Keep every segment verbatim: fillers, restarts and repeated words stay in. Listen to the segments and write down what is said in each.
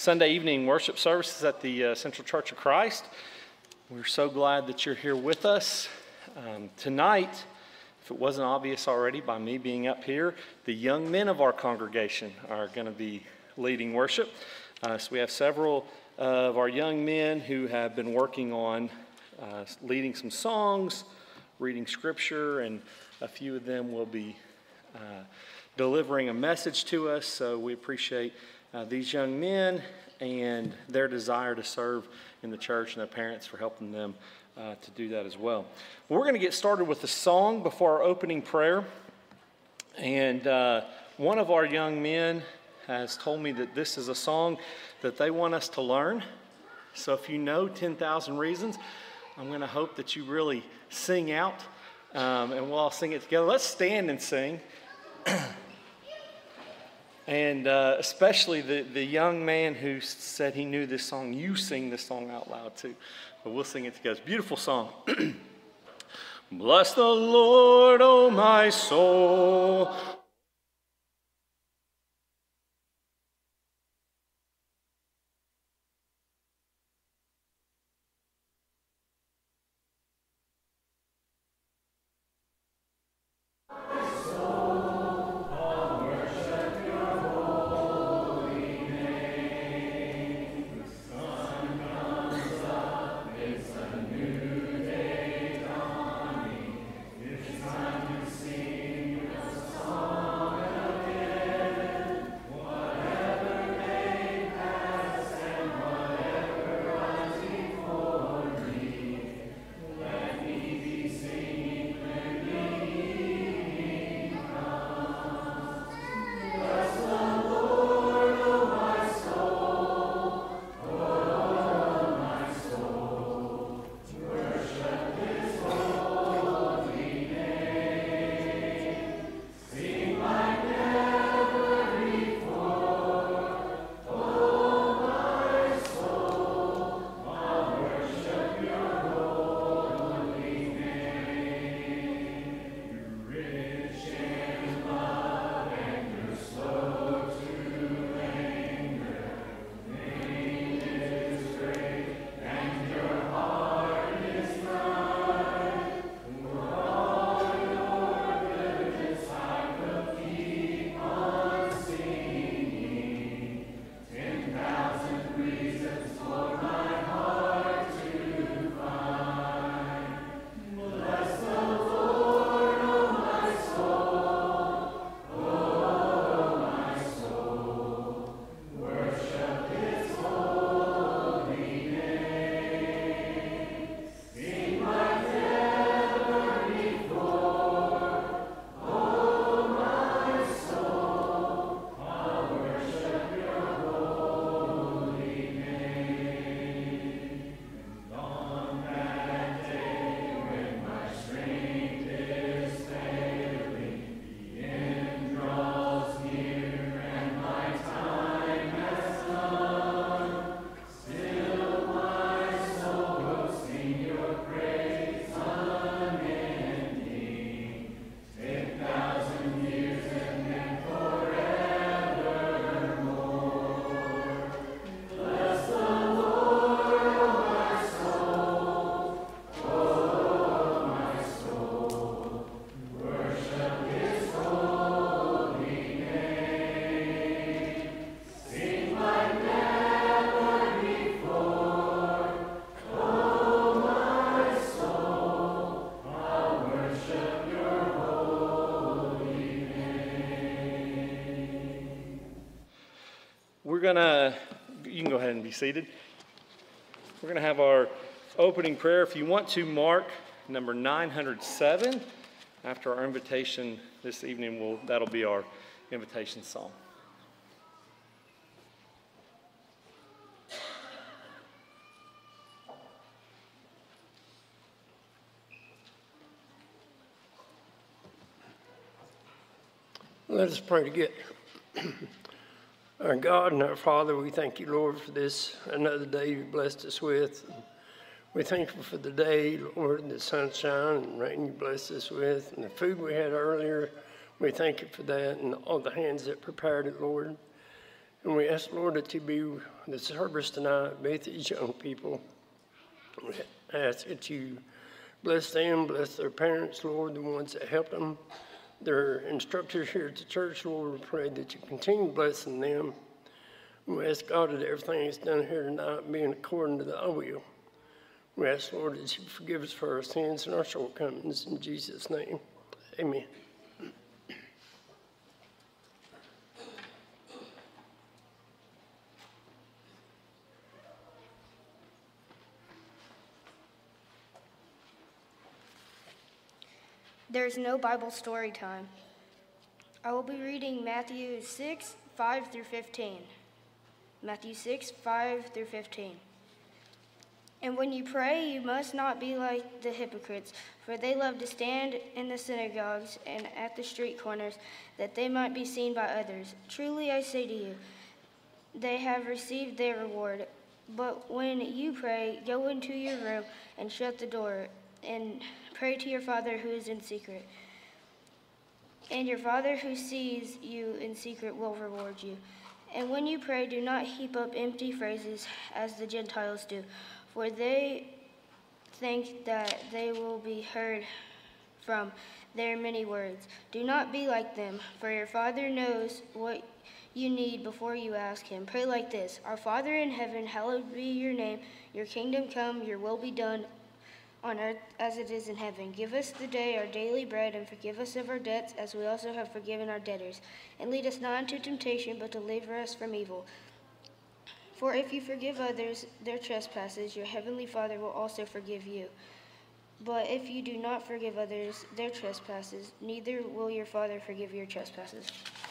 Sunday evening worship services at the uh, Central Church of Christ. We're so glad that you're here with us. Um, tonight, if it wasn't obvious already by me being up here, the young men of our congregation are going to be leading worship. Uh, so we have several of our young men who have been working on uh, leading some songs, reading scripture, and a few of them will be uh, delivering a message to us. So we appreciate uh, these young men and their desire to serve in the church, and their parents for helping them uh, to do that as well. We're going to get started with a song before our opening prayer. And uh, one of our young men has told me that this is a song that they want us to learn. So if you know ten thousand Reasons, I'm going to hope that you really sing out, um, and we'll all sing it together. Let's stand and sing. And uh, especially the, the young man who said he knew this song, you sing this song out loud too. But we'll sing it together. It's a beautiful song. Bless the Lord, O my soul. We're gonna, you can go ahead and be seated. We're gonna have our opening prayer. If you want to mark number nine hundred seven after our invitation this evening, we'll, that'll be our invitation song. Let us pray together. Our God and our Father, we thank you, Lord, for this another day you blessed us with. We thank you for the day, Lord, the sunshine and rain you blessed us with, and the food we had earlier. We thank you for that and all the hands that prepared it, Lord. And we ask, Lord, that you be with the service tonight, be with these young people. We ask that you bless them, bless their parents, Lord, the ones that helped them, their instructors here at the church, Lord. We pray that you continue blessing them. We ask, God, that everything that's done here tonight be according to thy will. We ask, Lord, that you forgive us for our sins and our shortcomings. In Jesus' name, amen. There's no Bible story time. I will be reading Matthew six, five through fifteen. Matthew six, five through fifteen. And when you pray, you must not be like the hypocrites, for they love to stand in the synagogues and at the street corners, that they might be seen by others. Truly I say to you, they have received their reward. But when you pray, go into your room and shut the door, and pray to your Father who is in secret. And your Father who sees you in secret will reward you. And when you pray, do not heap up empty phrases as the Gentiles do, for they think that they will be heard from their many words. Do not be like them, for your Father knows what you need before you ask him. Pray like this: Our Father in heaven, hallowed be your name. Your kingdom come, your will be done on earth as it is in heaven. Give us today our daily bread, and forgive us of our debts as we also have forgiven our debtors. And lead us not into temptation, but deliver us from evil. For if you forgive others their trespasses, your heavenly Father will also forgive you. But if you do not forgive others their trespasses, neither will your Father forgive your trespasses.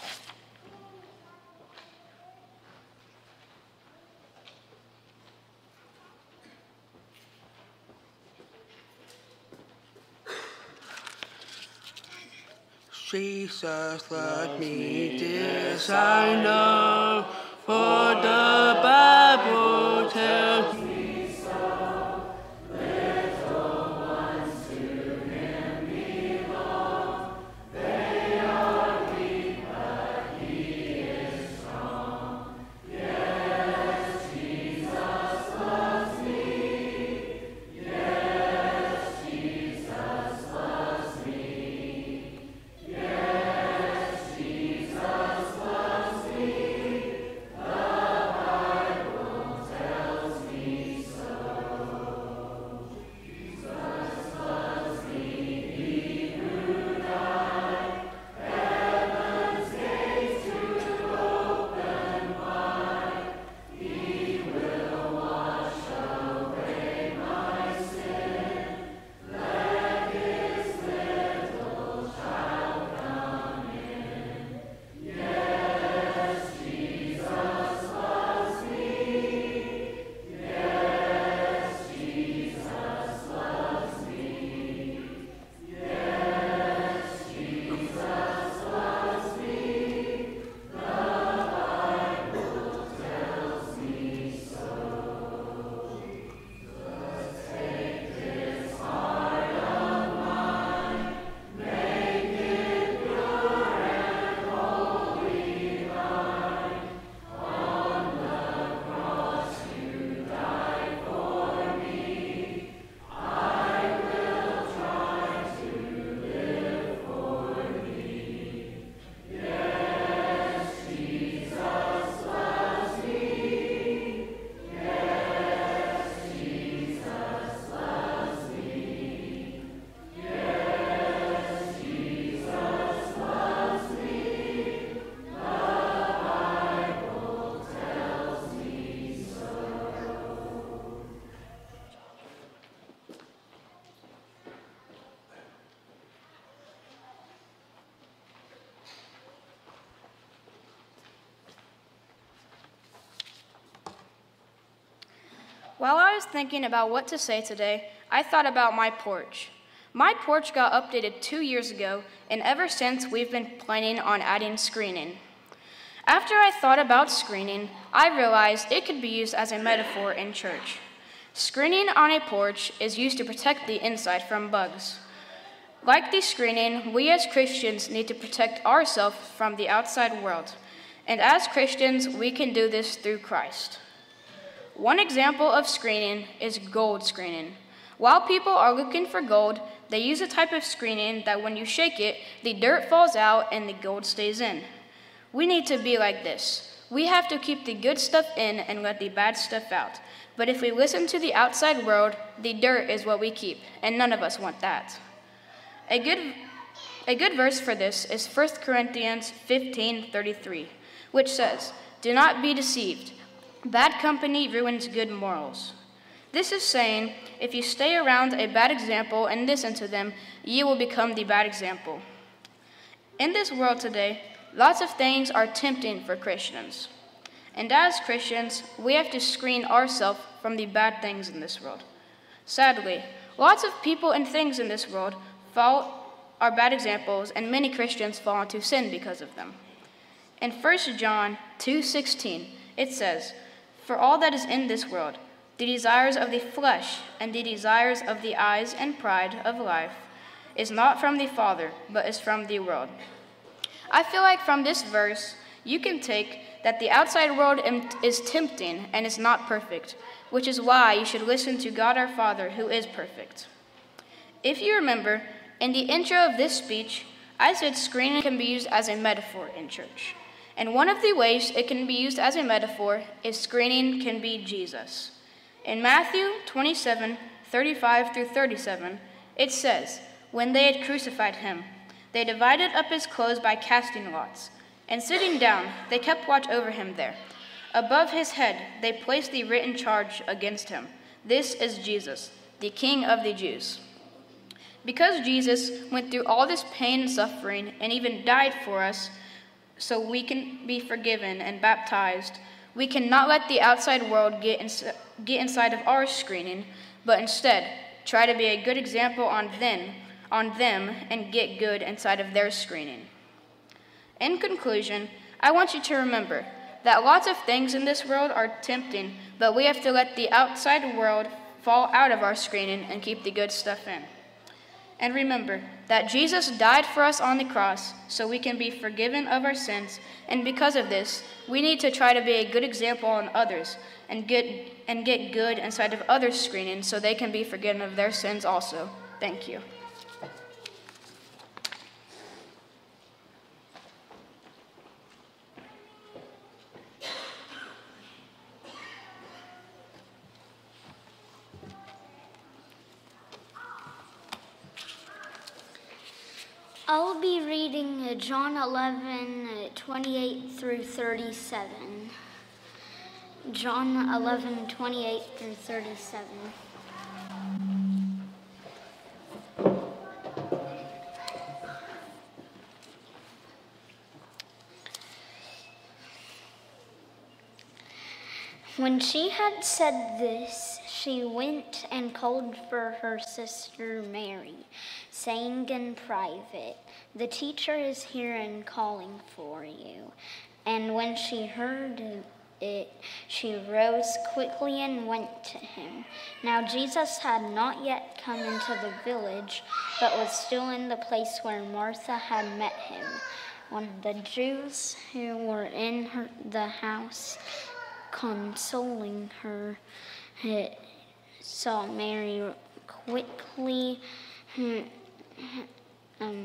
Jesus loved me, this I know, for the Bible tells me. While I was thinking about what to say today, I thought about my porch. My porch got updated two years ago, and ever since we've been planning on adding screening. After I thought about screening, I realized it could be used as a metaphor in church. Screening on a porch is used to protect the inside from bugs. Like the screening, we as Christians need to protect ourselves from the outside world. And as Christians, we can do this through Christ. One example of screening is gold screening. While people are looking for gold, they use a type of screening that when you shake it, the dirt falls out and the gold stays in. We need to be like this. We have to keep the good stuff in and let the bad stuff out. But if we listen to the outside world, the dirt is what we keep, and none of us want that. A good, a good verse for this is First Corinthians fifteen thirty-three, which says, "Do not be deceived. Bad company ruins good morals." This is saying, if you stay around a bad example and listen to them, you will become the bad example. In this world today, lots of things are tempting for Christians. And as Christians, we have to screen ourselves from the bad things in this world. Sadly, lots of people and things in this world follow are bad examples, and many Christians fall into sin because of them. In First John two sixteen, it says, "For all that is in this world, the desires of the flesh and the desires of the eyes and pride of life, is not from the Father, but is from the world." I feel like from this verse, you can take that the outside world is tempting and is not perfect, which is why you should listen to God our Father, who is perfect. If you remember, in the intro of this speech, I said screening can be used as a metaphor in church. And one of the ways it can be used as a metaphor is screening can be Jesus. In Matthew twenty-seven, thirty-five through thirty-seven, it says, "When they had crucified him, they divided up his clothes by casting lots, and sitting down, they kept watch over him there. Above his head, they placed the written charge against him. This is Jesus, the King of the Jews." Because Jesus went through all this pain and suffering and even died for us so we can be forgiven and baptized, we cannot let the outside world get, ins- get inside of our screening, but instead try to be a good example on them, on them and get good inside of their screening. In conclusion, I want you to remember that lots of things in this world are tempting, but we have to let the outside world fall out of our screening and keep the good stuff in. And remember that Jesus died for us on the cross so we can be forgiven of our sins, and because of this, we need to try to be a good example on others and get, and get good inside of others' screening so they can be forgiven of their sins also. Thank you. I'll be reading uh, John eleven, uh, twenty-eight through thirty-seven. John eleven, twenty-eight through thirty-seven. When she had said this, she went and called for her sister Mary, saying in private, "The teacher is here and calling for you." And when she heard it, she rose quickly and went to him. Now Jesus had not yet come into the village, but was still in the place where Martha had met him. When the Jews who were in her, the house consoling her saw Mary quickly um,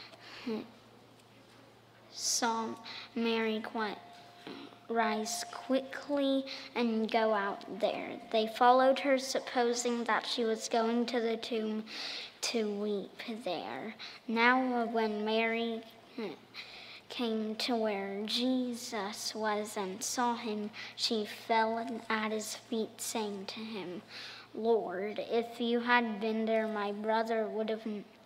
saw Mary quite rise quickly and go out there. They followed her, supposing that she was going to the tomb to weep there. Now when Mary came to where Jesus was and saw him, she fell at his feet, saying to him, "Lord, if you had been there, my brother would have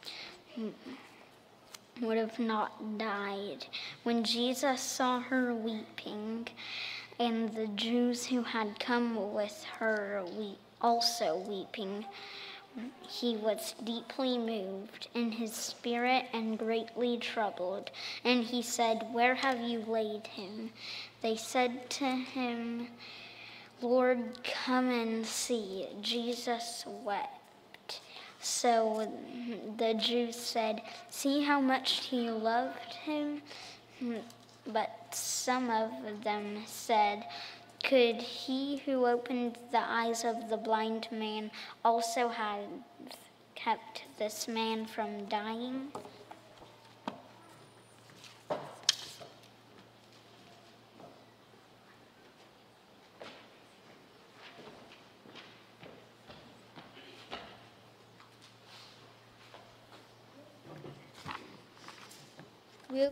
would have not died." When Jesus saw her weeping, and the Jews who had come with her weep, also weeping, he was deeply moved in his spirit and greatly troubled. And he said, "Where have you laid him?" They said to him, "Lord, come and see." Jesus wept. So the Jews said, "See how much he loved him." But some of them said, "Could he who opened the eyes of the blind man also have kept this man from dying?" We'll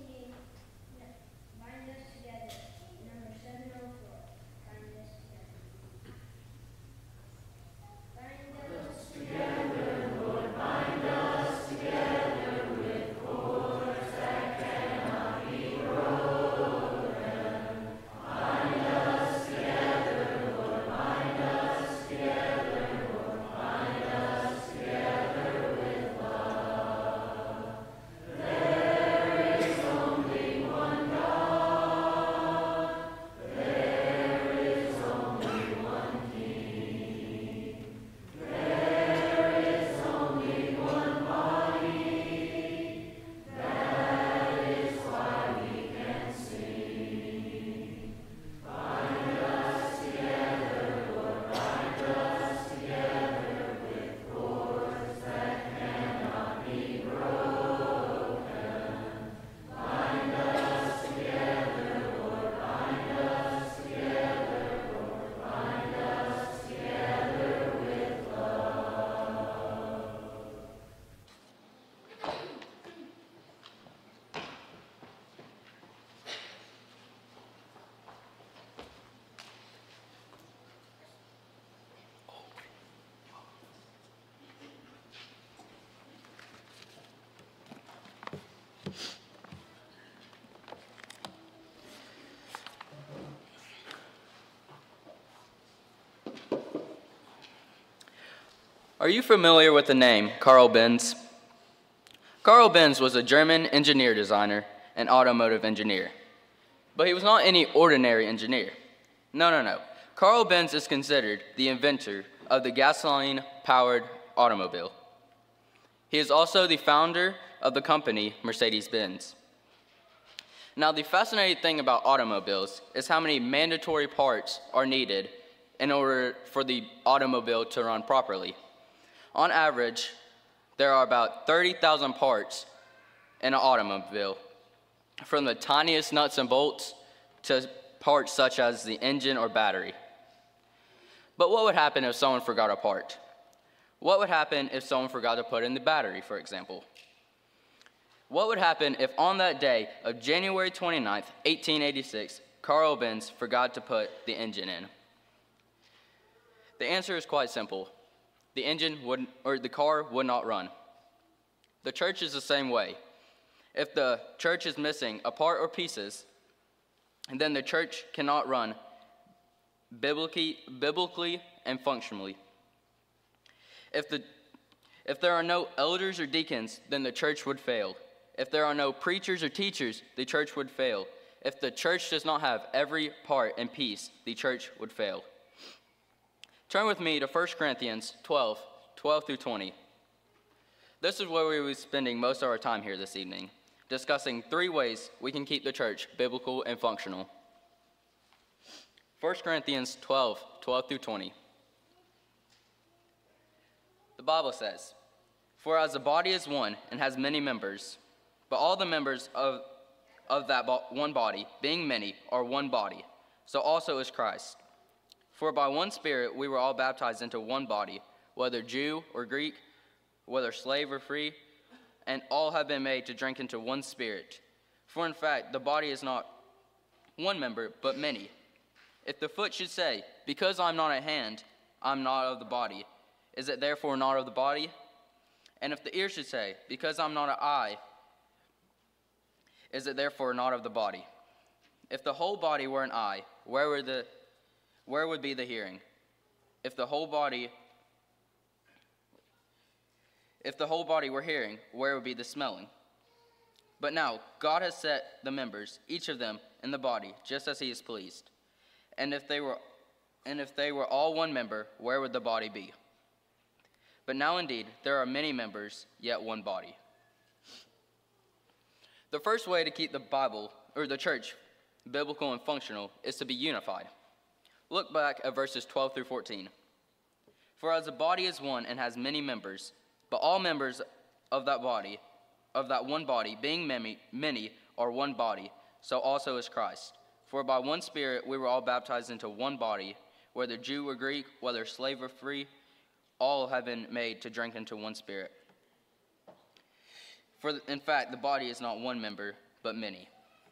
Are you familiar with the name Carl Benz? Carl Benz was a German engineer designer and automotive engineer. But he was not any ordinary engineer. No, no, no. Carl Benz is considered the inventor of the gasoline-powered automobile. He is also the founder of the company Mercedes-Benz. Now, the fascinating thing about automobiles is how many mandatory parts are needed in order for the automobile to run properly. On average, there are about thirty thousand parts in an automobile, from the tiniest nuts and bolts to parts such as the engine or battery. But what would happen if someone forgot a part? What would happen if someone forgot to put in the battery, for example? What would happen if on that day of January twenty-ninth, eighteen eighty-six, Carl Benz forgot to put the engine in? The answer is quite simple. The engine would, or the car would not run. The church is the same way. If the church is missing a part or pieces, then the church cannot run biblically, biblically and functionally. If, the, if there are no elders or deacons, then the church would fail. If there are no preachers or teachers, the church would fail. If the church does not have every part and piece, the church would fail. Turn with me to First Corinthians twelve, twelve through twenty. This is where we will be spending most of our time here this evening, discussing three ways we can keep the church biblical and functional. First Corinthians twelve, twelve through twenty. The Bible says, "For as the body is one and has many members, but all the members of, of that bo- one body, being many, are one body, so also is Christ. For by one Spirit we were all baptized into one body, whether Jew or Greek, whether slave or free, and all have been made to drink into one Spirit. For in fact, the body is not one member, but many. If the foot should say, 'Because I'm not a hand, I'm not of the body,' is it therefore not of the body? And if the ear should say, 'Because I'm not an eye,' is it therefore not of the body? If the whole body were an eye, where would the where would be the hearing? If the whole body if the whole body were hearing, where would be the smelling? But now God has set the members, each of them, in the body, just as he is pleased. And if they were and if they were all one member, where would the body be? But now indeed there are many members, yet one body." The first way to keep the Bible, or the church, biblical and functional is to be unified. Look back at verses twelve through fourteen. For as the body is one and has many members, but all members of that body, of that one body, being many, many are one body, so also is Christ. For by one Spirit we were all baptized into one body, whether Jew or Greek, whether slave or free, all have been made to drink into one Spirit. For in fact, the body is not one member, but many.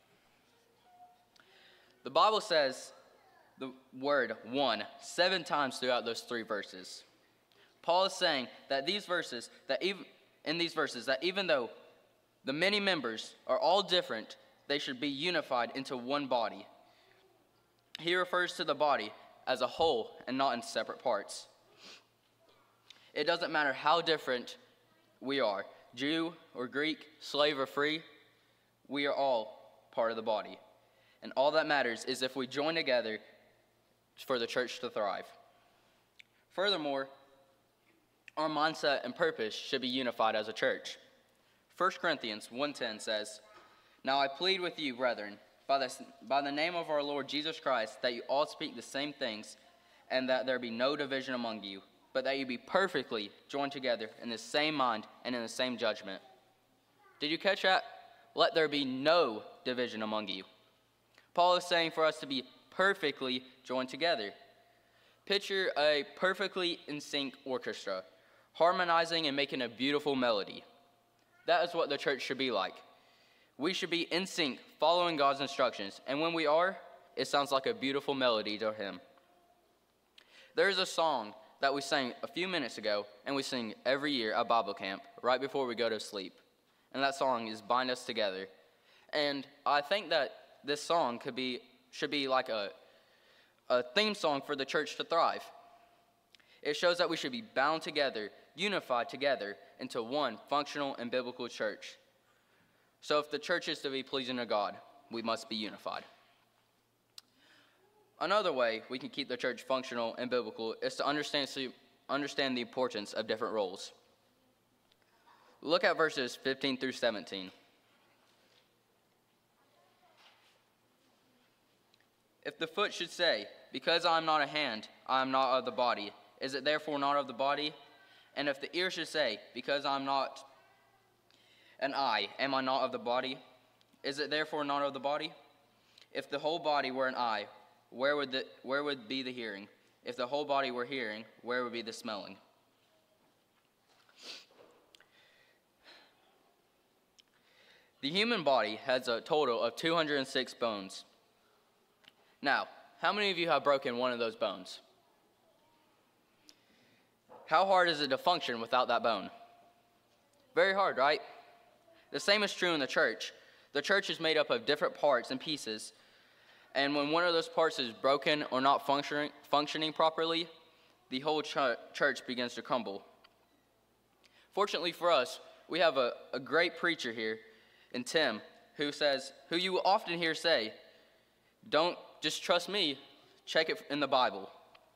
The Bible says the word one seven times throughout those three verses. Paul is saying that these verses, that even in these verses, that even though the many members are all different, they should be unified into one body. He refers to the body as a whole and not in separate parts. It doesn't matter how different we are, Jew or Greek, slave or free, we are all part of the body. And all that matters is if we join together for the church to thrive. Furthermore, our mindset and purpose should be unified as a church. First Corinthians one ten says, Now I plead with you, brethren, by the, by the name of our Lord Jesus Christ, that you all speak the same things, and that there be no division among you, but that you be perfectly joined together in the same mind and in the same judgment. Did you catch that? Let there be no division among you. Paul is saying for us to be perfectly joined together. Picture a perfectly in sync orchestra, harmonizing and making a beautiful melody. That is what the church should be like. We should be in sync, following God's instructions, and when we are, it sounds like a beautiful melody to Him. There is a song that we sang a few minutes ago, and we sing every year at Bible camp, right before we go to sleep. And that song is Bind Us Together. And I think that this song could be, should be like a, a theme song for the church to thrive. It shows that we should be bound together, unified together into one functional and biblical church. So if the church is to be pleasing to God, we must be unified. Another way we can keep the church functional and biblical is to understand, understand the importance of different roles. Look at verses fifteen through seventeen. If the foot should say, Because I am not a hand, I am not of the body, is it therefore not of the body? And if the ear should say, Because I am not an eye, am I not of the body? Is it therefore not of the body? If the whole body were an eye, where would the, where would be the hearing? If the whole body were hearing, where would be the smelling? The human body has a total of two hundred six bones. Now, how many of you have broken one of those bones? How hard is it to function without that bone? Very hard, right? The same is true in the church. The church is made up of different parts and pieces, and when one of those parts is broken or not functioning, functioning properly, the whole ch- church begins to crumble. Fortunately for us, we have a, a great preacher here in Tim who says, who you will often hear say, don't just trust me, check it in the Bible.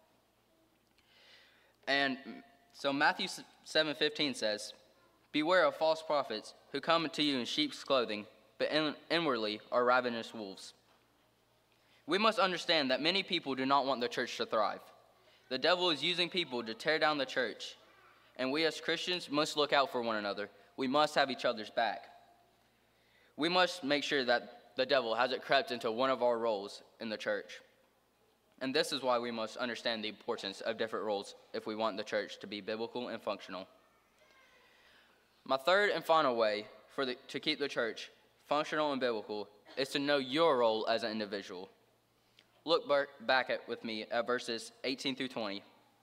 And so Matthew seven fifteen says, Beware of false prophets who come to you in sheep's clothing, but in, inwardly are ravenous wolves. We must understand that many people do not want the church to thrive. The devil is using people to tear down the church, and we as Christians must look out for one another. We must have each other's back. We must make sure that the devil hasn't crept into one of our roles in the church. And this is why we must understand the importance of different roles if we want the church to be biblical and functional. My third and final way for the, to keep the church functional and biblical is to know your role as an individual. Look back at, with me at verses eighteen through twenty.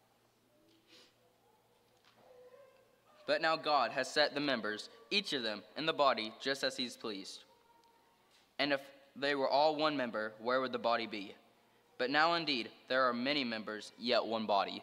But now God has set the members, each of them, in the body just as He's pleased. And if they were all one member, where would the body be? But now indeed there are many members, yet one body.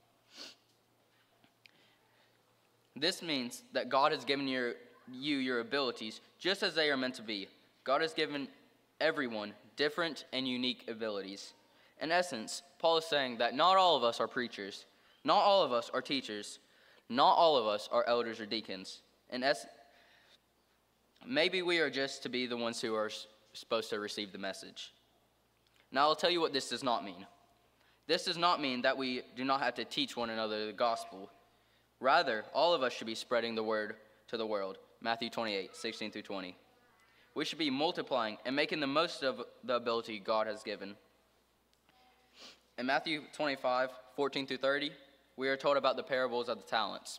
This means that God has given your, you your abilities just as they are meant to be. God has given everyone different and unique abilities. In essence, Paul is saying that not all of us are preachers, not all of us are teachers, not all of us are elders or deacons. In es- maybe we are just to be the ones who are s- supposed to receive the message. Now, I'll tell you what this does not mean. This does not mean that we do not have to teach one another the gospel. Rather, all of us should be spreading the word to the world. Matthew twenty-eight, sixteen through twenty. We should be multiplying and making the most of the ability God has given. In Matthew twenty-five, fourteen through thirty, we are told about the parables of the talents.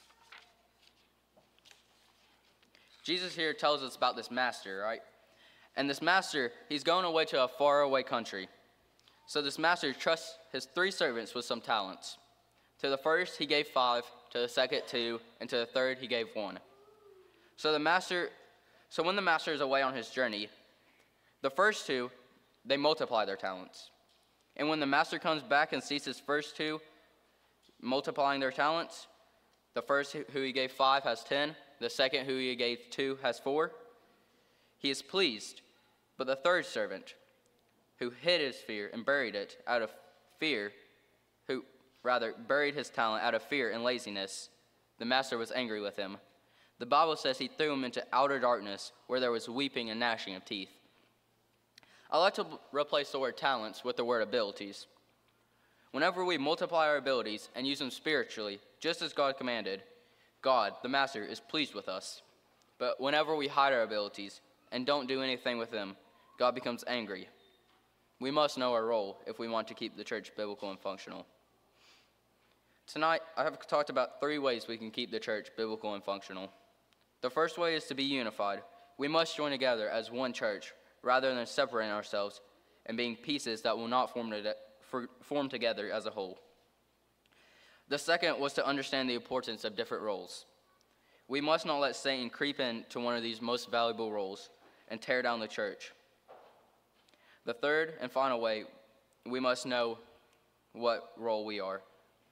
Jesus here tells us about this master, right? And this master, he's going away to a faraway country. So this master trusts his three servants with some talents. To the first, he gave five. To the second, two. And to the third, he gave one. So the master, so when the master is away on his journey, the first two, they multiply their talents. And when the master comes back and sees his first two multiplying their talents, the first who he gave five has ten. The second who he gave two has four. He is pleased. But the third servant, who hid his fear and buried it out of fear, who rather buried his talent out of fear and laziness, the master was angry with him. The Bible says he threw him into outer darkness where there was weeping and gnashing of teeth. I like to replace the word talents with the word abilities. Whenever we multiply our abilities and use them spiritually, just as God commanded, God, the master, is pleased with us. But whenever we hide our abilities and don't do anything with them, God becomes angry. We must know our role if we want to keep the church biblical and functional. Tonight, I have talked about three ways we can keep the church biblical and functional. The first way is to be unified. We must join together as one church rather than separating ourselves and being pieces that will not form, to, for, form together as a whole. The second was to understand the importance of different roles. We must not let Satan creep into one of these most valuable roles and tear down the church. The third and final way, we must know what role we are.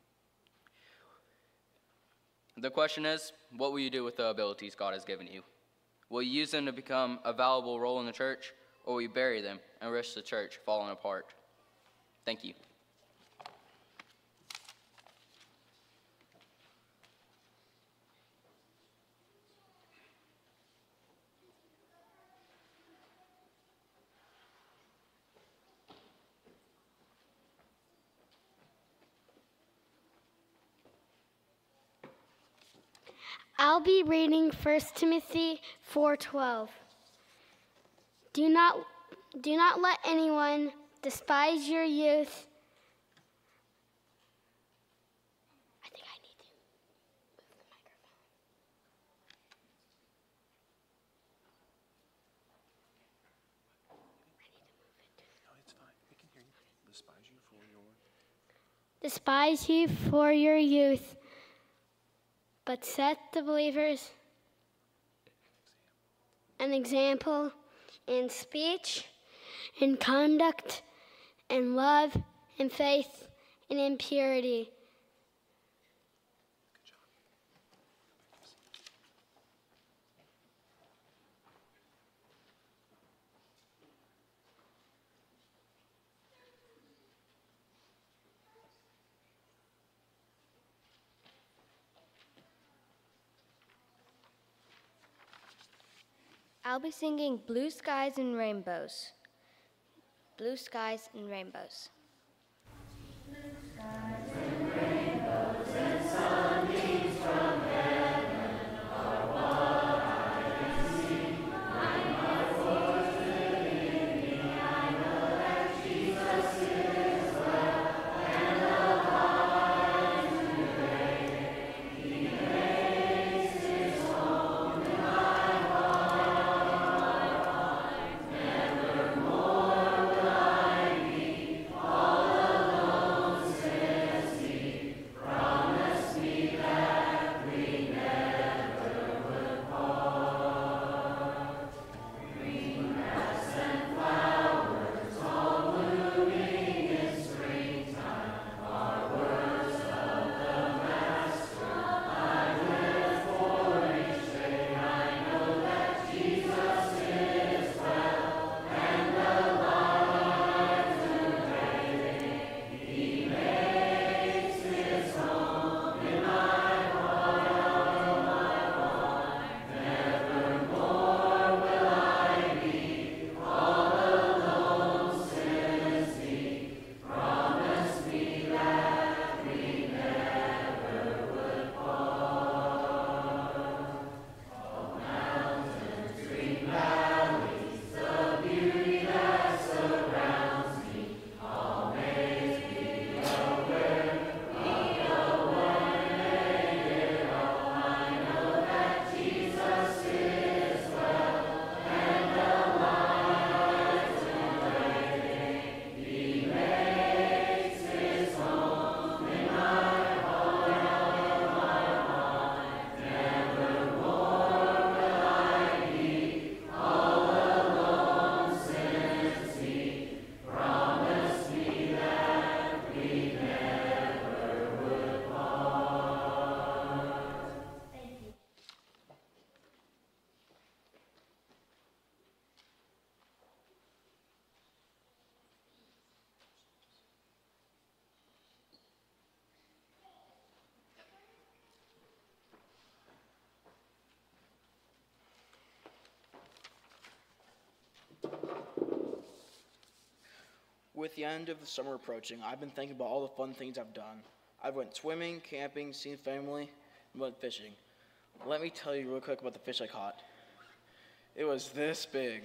The question is, what will you do with the abilities God has given you? Will you use them to become a valuable role in the church, or will you bury them and risk the church falling apart? Thank you. I'll be reading First Timothy four twelve. Do not, do not let anyone despise your youth. I think I need to move the microphone. I need to move it. No, it's fine. We can hear you. Despise you for your... Despise you for your youth, but set the believers an example in speech, in conduct, in love, in faith, and in purity. Good job. I'll be singing Blue Skies and Rainbows. Blue Skies and Rainbows. Blue skies and rainbows and sunbeams from heaven are what I can see. My heart forth within me, I know that Jesus is well, and abides in grace. He makes his home in my heart. Nevermore will I be all alone, says With the end of the summer approaching, I've been thinking about all the fun things I've done. I've went swimming, camping, seen family, and went fishing. Let me tell you real quick about the fish I caught. It was this big.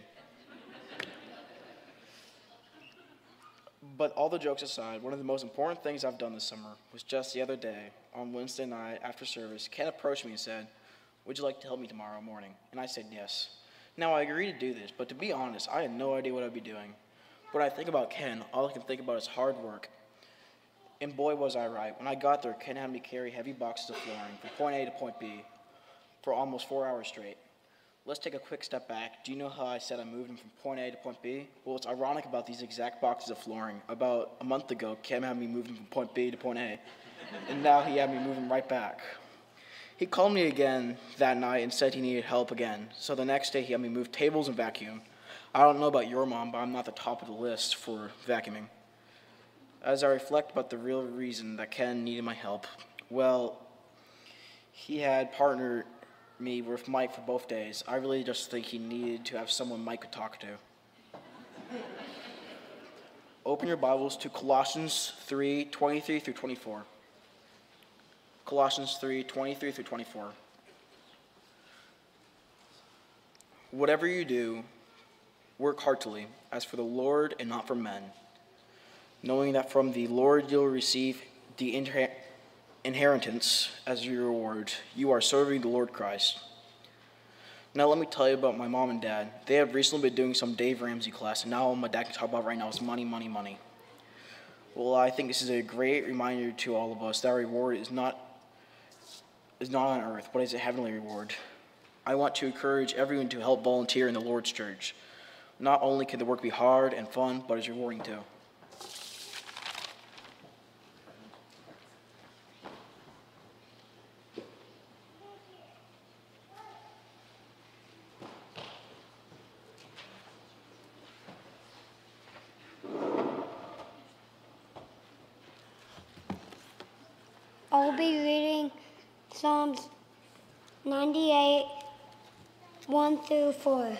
But all the jokes aside, one of the most important things I've done this summer was just the other day, on Wednesday night after service, Ken approached me and said, "Would you like to help me tomorrow morning?" And I said yes. Now I agreed to do this, but to be honest, I had no idea what I'd be doing. When I think about Ken, all I can think about is hard work. And boy was I right. When I got there, Ken had me carry heavy boxes of flooring from point A to point B for almost four hours straight. Let's take a quick step back. Do you know how I said I moved him from point A to point B? Well, it's ironic about these exact boxes of flooring. About a month ago, Ken had me moving from point B to point A, and now he had me moving right back. He called me again that night and said he needed help again, so the next day he had me move tables and vacuum. I don't know about your mom, but I'm not the top of the list for vacuuming. As I reflect about the real reason that Ken needed my help, well, he had partnered me with Mike for both days. I really just think he needed to have someone Mike could talk to. Open your Bibles to Colossians three, twenty-three through twenty-four. Colossians three, twenty-three through twenty-four. Whatever you do, work heartily, as for the Lord and not for men, knowing that from the Lord you'll receive the inher- inheritance as your reward. You are serving the Lord Christ. Now let me tell you about my mom and dad. They have recently been doing some Dave Ramsey class, and now all my dad can talk about right now is money, money, money. Well, I think this is a great reminder to all of us that our reward is not, is not on earth, but is a heavenly reward. I want to encourage everyone to help volunteer in the Lord's church. Not only can the work be hard and fun, but it's rewarding too. I'll be reading Psalms ninety-eight, one through four.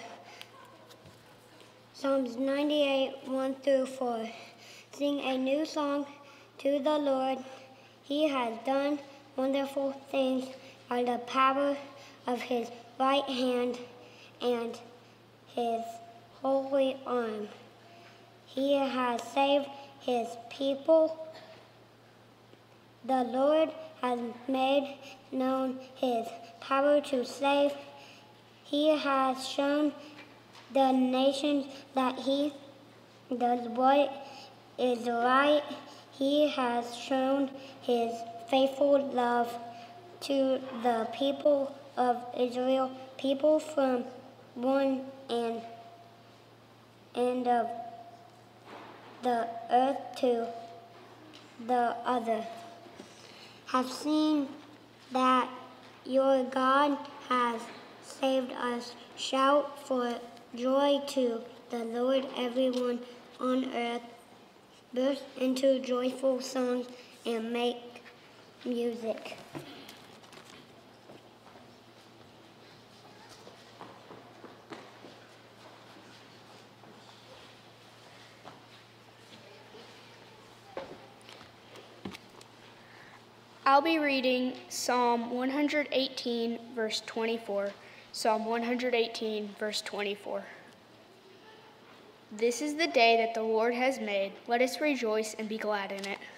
Psalms ninety-eight, one through four. Sing a new song to the Lord. He has done wonderful things by the power of his right hand and his holy arm. He has saved his people. The Lord has made known his power to save. He has shown the nations that he does what is right. He has shown his faithful love to the people of Israel, people from one end, end of the earth to the other. Have seen that your God has saved us. Shout for joy to the Lord, everyone on earth. Burst into joyful songs and make music. I'll be reading Psalm one hundred eighteen, verse twenty-four. Psalm one hundred eighteen, verse twenty-four. This is the day that the Lord has made. Let us rejoice and be glad in it.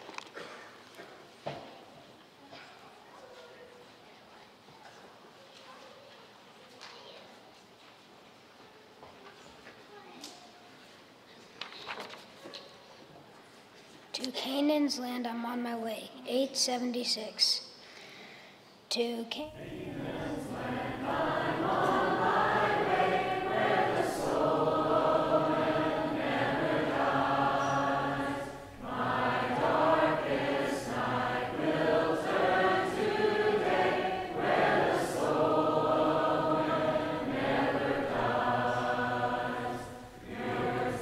To Canaan's land I'm on my way, eight seventy-six. To Canaan's land I'm on my way, where the soul never dies. My darkest night will turn to day, where the soul never dies. Your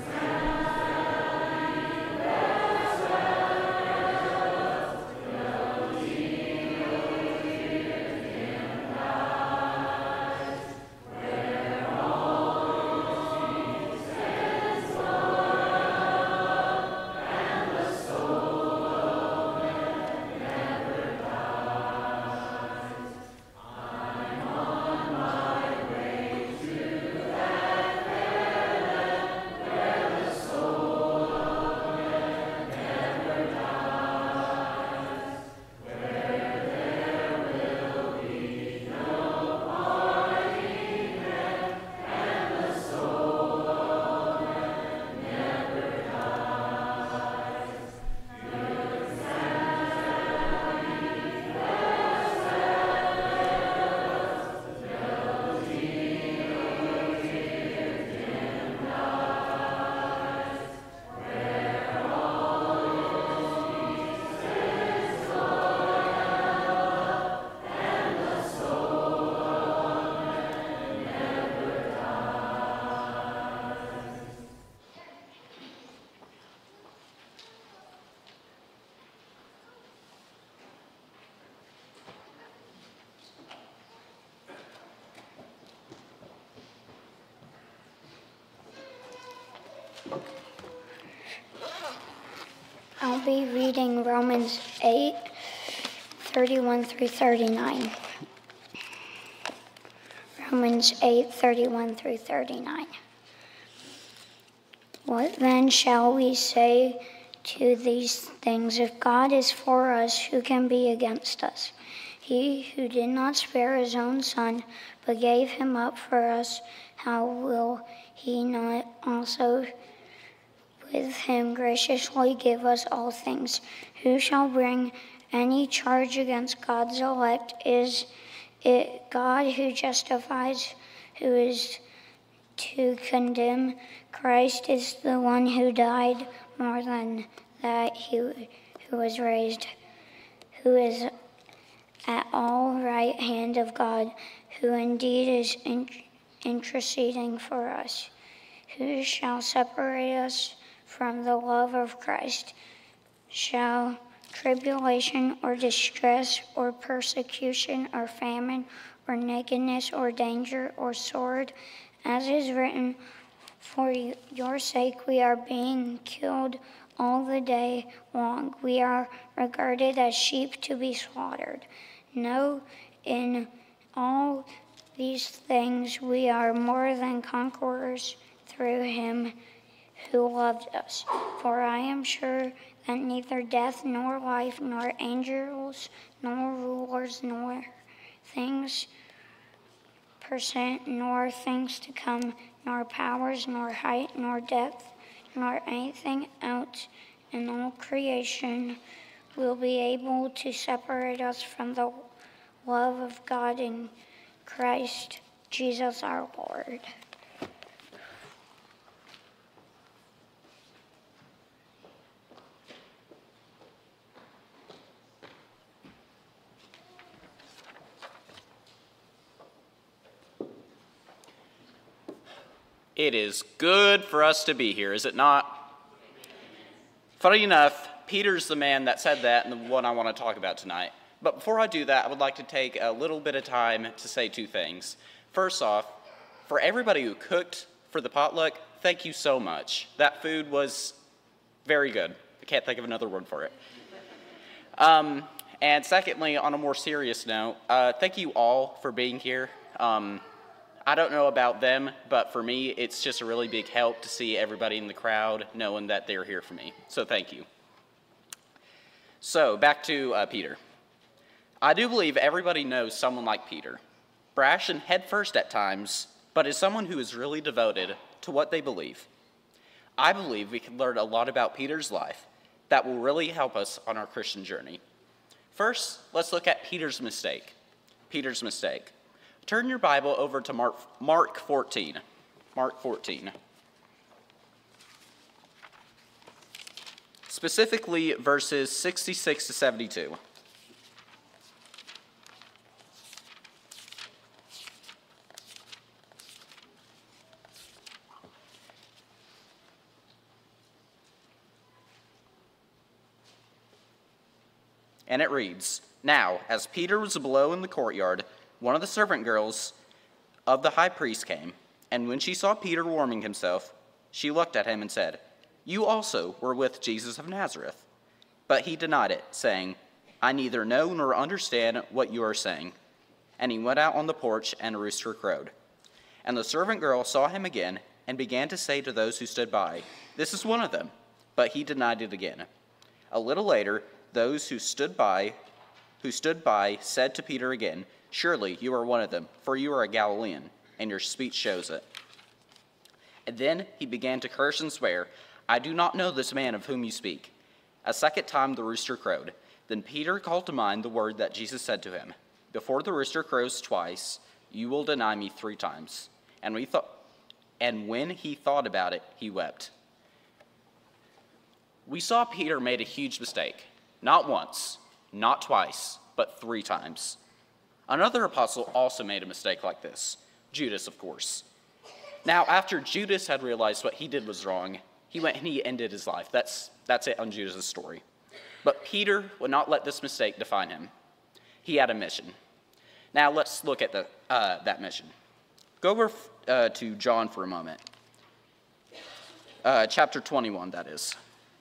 I'll be reading Romans eight, thirty-one through thirty-nine. Romans eight, thirty-one through thirty-nine. What then shall we say to these things? If God is for us, who can be against us? He who did not spare his own son, but gave him up for us, how will he not also with him graciously give us all things? Who shall bring any charge against God's elect? Is it God who justifies? Who is to condemn? Christ is the one who died, more than that, he who was raised, who is at all right hand of God, who indeed is in, interceding for us. Who shall separate us from the love of Christ? Shall tribulation or distress or persecution or famine or nakedness or danger or sword? As is written, for your sake we are being killed all the day long. We are regarded as sheep to be slaughtered. No, in all these things we are more than conquerors through him who loved us. For I am sure that neither death nor life, nor angels, nor rulers, nor things present, nor things to come, nor powers, nor height, nor depth, nor anything else in all creation will be able to separate us from the love of God in Christ Jesus our Lord. It is good for us to be here, is it not? Funny enough, Peter's the man that said that and the one I want to talk about tonight. But before I do that, I would like to take a little bit of time to say two things. First off, for everybody who cooked for the potluck, thank you so much. That food was very good. I can't think of another word for it. Um, and secondly, on a more serious note, uh, thank you all for being here. Um, I don't know about them, but for me, it's just a really big help to see everybody in the crowd knowing that they're here for me. So thank you. So back to uh, Peter. I do believe everybody knows someone like Peter. Brash and headfirst at times, but is someone who is really devoted to what they believe. I believe we can learn a lot about Peter's life that will really help us on our Christian journey. First, let's look at Peter's mistake. Peter's mistake. Turn your Bible over to Mark, Mark fourteen. Mark fourteen. Specifically, verses sixty-six to seventy-two. And it reads, "Now, as Peter was below in the courtyard, one of the servant girls of the high priest came, and when she saw Peter warming himself, she looked at him and said, 'You also were with Jesus of Nazareth.' But he denied it, saying, 'I neither know nor understand what you are saying.' And he went out on the porch, and a rooster crowed. And the servant girl saw him again, and began to say to those who stood by, 'This is one of them.' But he denied it again. A little later, those who stood by, who stood by said to Peter again, 'Surely you are one of them, for you are a Galilean, and your speech shows it.' And then he began to curse and swear, 'I do not know this man of whom you speak.' A second time the rooster crowed. Then Peter called to mind the word that Jesus said to him, 'Before the rooster crows twice, you will deny me three times.' And we thought, and when he thought about it, he wept." We saw Peter made a huge mistake. Not once, not twice, but three times. Another apostle also made a mistake like this, Judas, of course. Now, after Judas had realized what he did was wrong, he went and he ended his life. That's, that's it on Judas' story. But Peter would not let this mistake define him. He had a mission. Now, let's look at the, uh, that mission. Go over uh, to John for a moment. uh, chapter twenty-one, that is.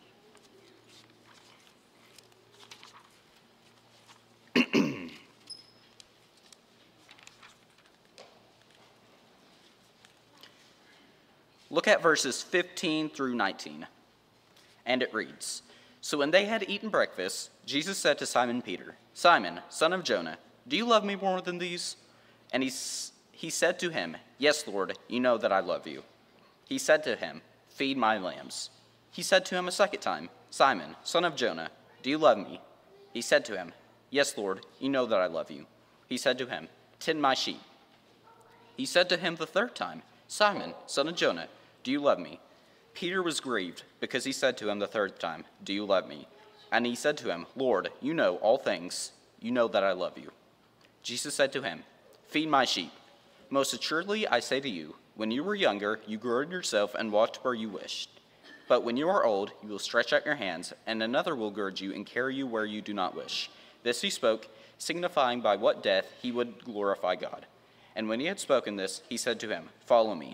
Look at verses fifteen through nineteen. And it reads, "So when they had eaten breakfast, Jesus said to Simon Peter, 'Simon, son of Jonah, do you love me more than these?' And he, he said to him, 'Yes, Lord, you know that I love you.' He said to him, 'Feed my lambs.' He said to him a second time, 'Simon, son of Jonah, do you love me?' He said to him, 'Yes, Lord, you know that I love you.' He said to him, 'Tend my sheep.' He said to him the third time, 'Simon, son of Jonah, do you love me?' Peter was grieved because he said to him the third time, 'Do you love me?' And he said to him, 'Lord, you know all things. You know that I love you.' Jesus said to him, 'Feed my sheep. Most assuredly I say to you, when you were younger, you girded yourself and walked where you wished. But when you are old, you will stretch out your hands, and another will gird you and carry you where you do not wish.' This he spoke, signifying by what death he would glorify God. And when he had spoken this, he said to him, 'Follow me.'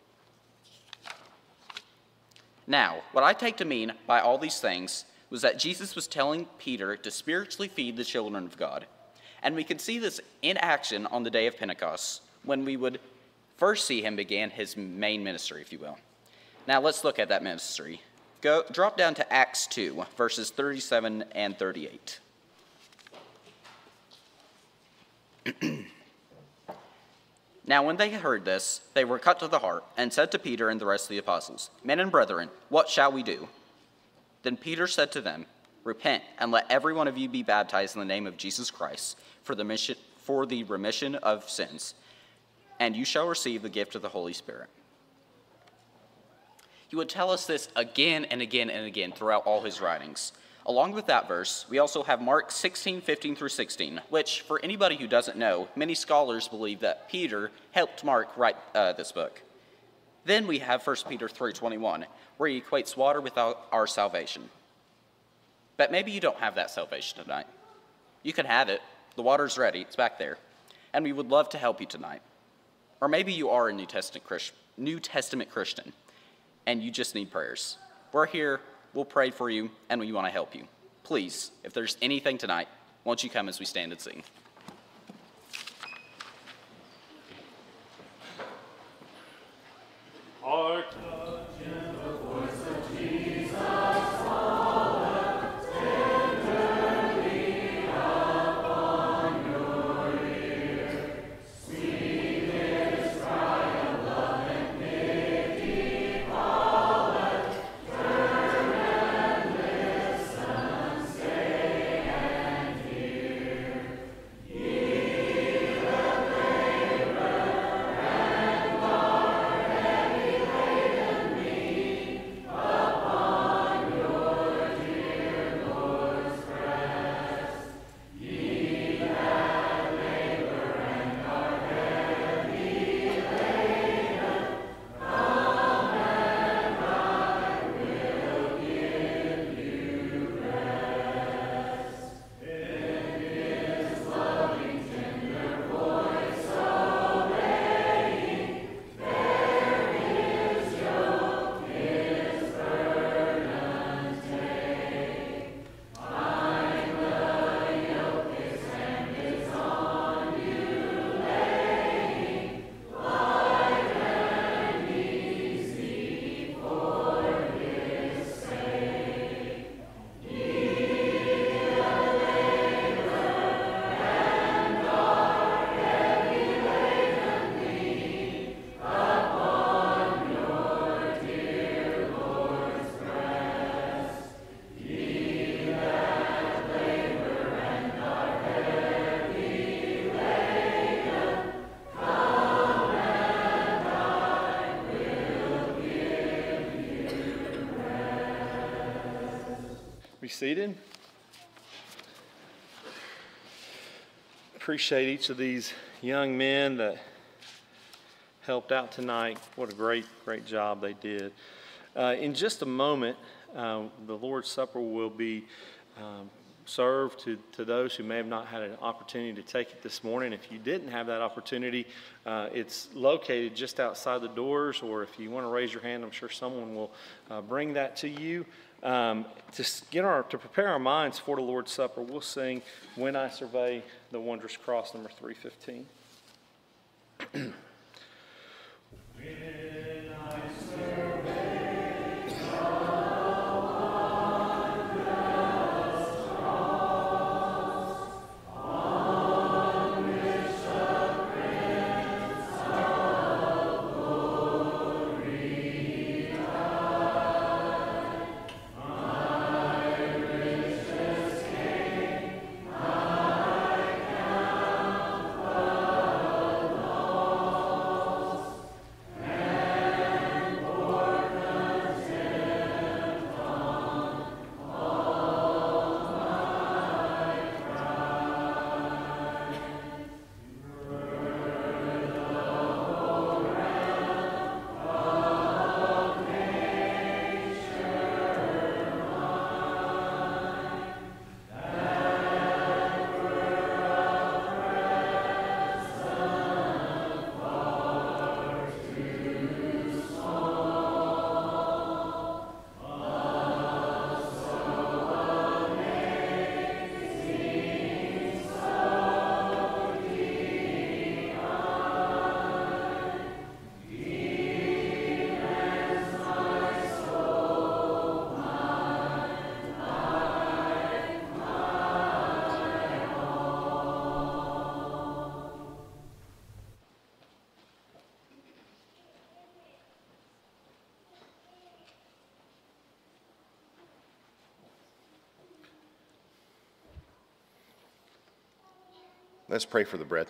Now, what I take to mean by all these things was that Jesus was telling Peter to spiritually feed the children of God. And we can see this in action on the day of Pentecost, when we would first see him begin his main ministry, if you will. Now, let's look at that ministry. Go, drop down to Acts two, verses thirty-seven and thirty-eight. Now, when they heard this, they were cut to the heart, and said to Peter and the rest of the apostles, 'Men and brethren, what shall we do?' Then Peter said to them, 'Repent, and let every one of you be baptized in the name of Jesus Christ for the, mission, for the remission of sins, and you shall receive the gift of the Holy Spirit.'" He would tell us this again and again and again throughout all his writings. Along with that verse, we also have Mark sixteen, fifteen through sixteen, which, for anybody who doesn't know, many scholars believe that Peter helped Mark write uh, this book. Then we have First Peter three, twenty-one, where he equates water with our, our salvation. But maybe you don't have that salvation tonight. You can have it. The water's ready. It's back there. And we would love to help you tonight. Or maybe you are a New Testament, Christ, New Testament Christian, and you just need prayers. We're here. We'll pray for you, and we want to help you. Please, if there's anything tonight, won't you come as we stand and sing? Our Be seated. Appreciate each of these young men that helped out tonight. What a great, great job they did. Uh, in just a moment, uh, the Lord's Supper will be um, serve to, to those who may have not had an opportunity to take it this morning. If you didn't have that opportunity, uh, it's located just outside the doors, or if you want to raise your hand, I'm sure someone will uh, bring that to you. Um, to, get our, to prepare our minds for the Lord's Supper, we'll sing When I Survey the Wondrous Cross, number three fifteen. When I survey Let's pray for the bread.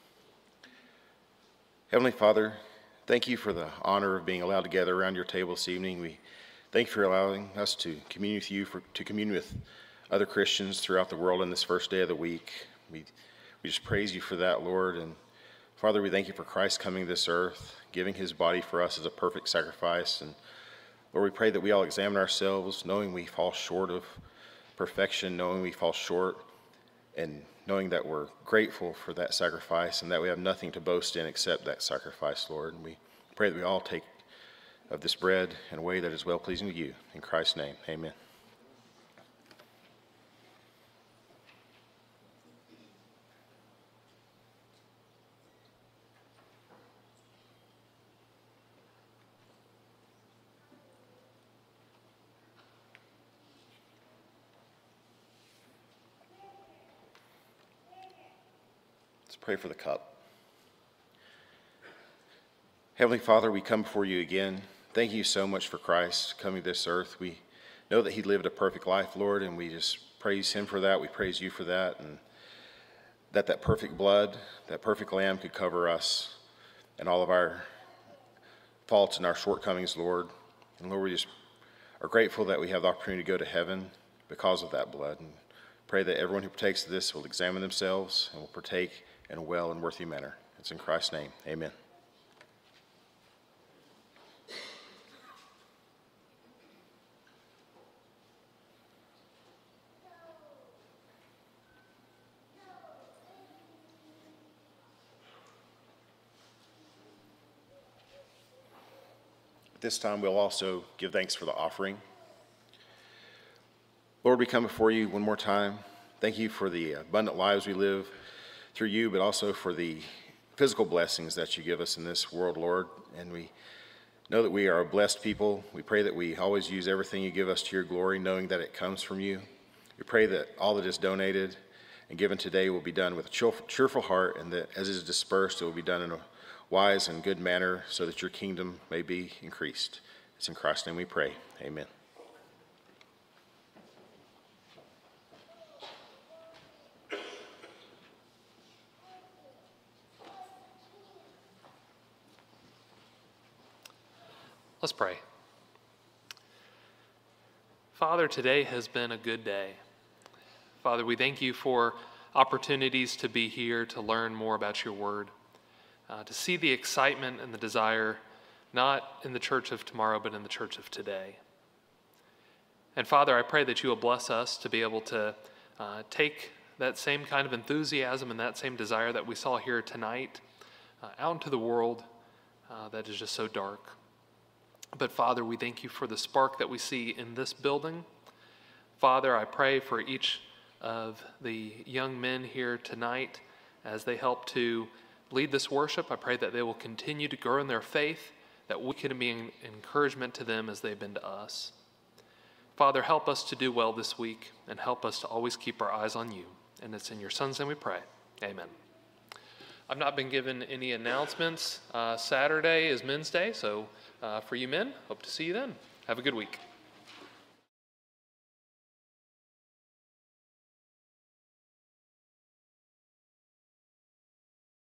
Heavenly Father, thank you for the honor of being allowed to gather around your table this evening. We thank you for allowing us to commune with you, for, to commune with other Christians throughout the world on this first day of the week. We, we just praise you for that, Lord. And Father, we thank you for Christ coming to this earth, giving his body for us as a perfect sacrifice. And Lord, we pray that we all examine ourselves, knowing we fall short of perfection, knowing we fall short, and knowing that we're grateful for that sacrifice and that we have nothing to boast in except that sacrifice, Lord. And we pray that we all take of this bread in a way that is well-pleasing to you. In Christ's name, amen. Pray for the cup. Heavenly Father, we come before you again. Thank you so much for Christ coming to this earth. We know that he lived a perfect life, Lord, and we just praise him for that. We praise you for that, and that that perfect blood, that perfect lamb could cover us and all of our faults and our shortcomings, Lord. And Lord, we just are grateful that we have the opportunity to go to heaven because of that blood. And pray that everyone who partakes of this will examine themselves and will partake in a well and worthy manner. It's in Christ's name. Amen. At this time, we'll also give thanks for the offering. Lord, we come before you one more time. Thank you for the abundant lives we live through you, but also for the physical blessings that you give us in this world, Lord. And we know that we are a blessed people. We pray that we always use everything you give us to your glory, knowing that it comes from you. We pray that all that is donated and given today will be done with a cheerful heart, and that as it is dispersed, it will be done in a wise and good manner so that your kingdom may be increased. It's in Christ's name we pray. Amen. Let's pray. Father, today has been a good day. Father, we thank you for opportunities to be here, to learn more about your word, uh, to see the excitement and the desire, not in the church of tomorrow, but in the church of today. And Father, I pray that you will bless us to be able to uh, take that same kind of enthusiasm and that same desire that we saw here tonight uh, out into the world uh, that is just so dark. But Father, we thank you for the spark that we see in this building. Father, I pray for each of the young men here tonight as they help to lead this worship. I pray that they will continue to grow in their faith, that we can be an encouragement to them as they've been to us. Father, help us to do well this week and help us to always keep our eyes on you. And it's in your Son's name we pray. Amen. I've not been given any announcements. Uh, Saturday is Men's Day, so uh, for you men, hope to see you then. Have a good week.